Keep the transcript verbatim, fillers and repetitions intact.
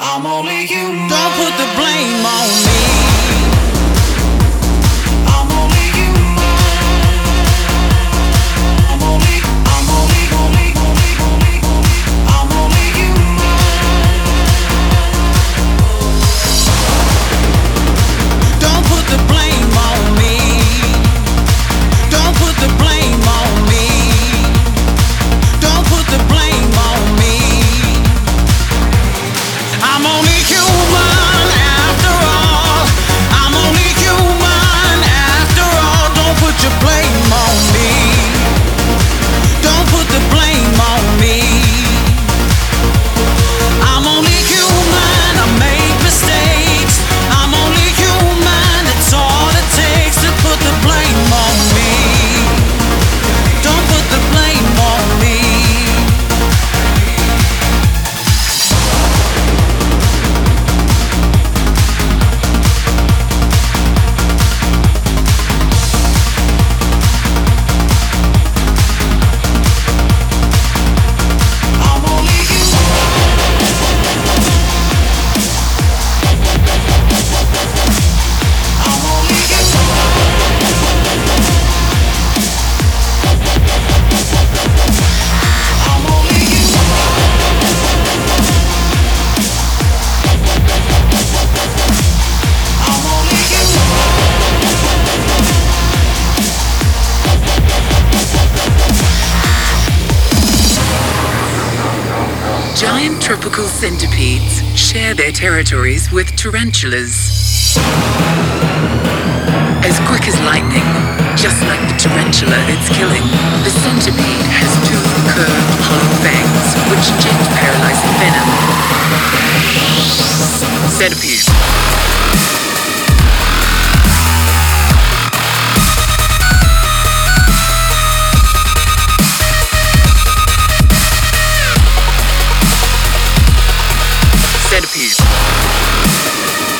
I'm only human. Don't put the blame on me. I'm only human. I'm only, I'm only, only, only, only, only. I'm only human. Don't put the blame on me. Don't put the blame on me. Don't put the blame on me. I'm only human after all. I'm only human after all. Don't put your blame on me. Don't put the blame on me. I'm only human. I make mistakes. I'm only human. It's all it takes to put the blame on me. Don't put the blame on me. I'm only I'm only I'm only I'm only Giant tropical centipedes share their territories with tarantulas. As quick as lightning, just like the tarantula it's killing, the centipede has two curved, hollow fangs which inject paralyzing venom. Centipede. Centipede.